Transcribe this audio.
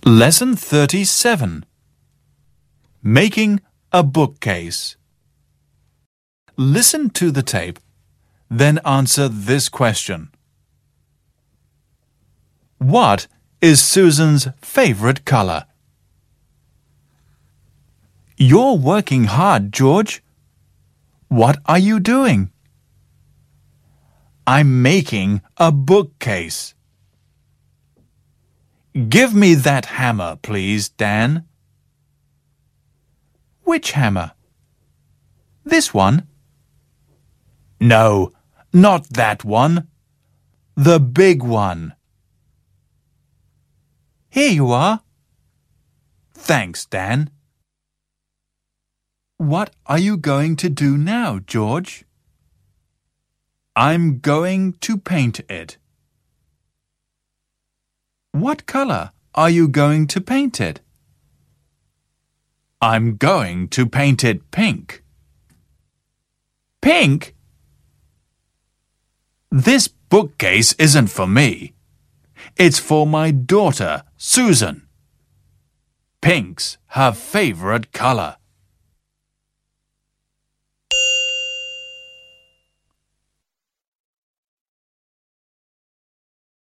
Lesson 37. Making a bookcase. Listen to the tape, then answer this question. What is Susan's favorite color? You're working hard, George. What are you doing? I'm making a bookcase. Give me that hammer, please, Dan. Which hammer? This one? No, not that one. The big one. Here you are. Thanks, Dan. What are you going to do now, George? I'm going to paint it. What color are you going to paint it? I'm going to paint it pink. Pink? This bookcase isn't for me. It's for my daughter, Susan. Pink's her favorite color.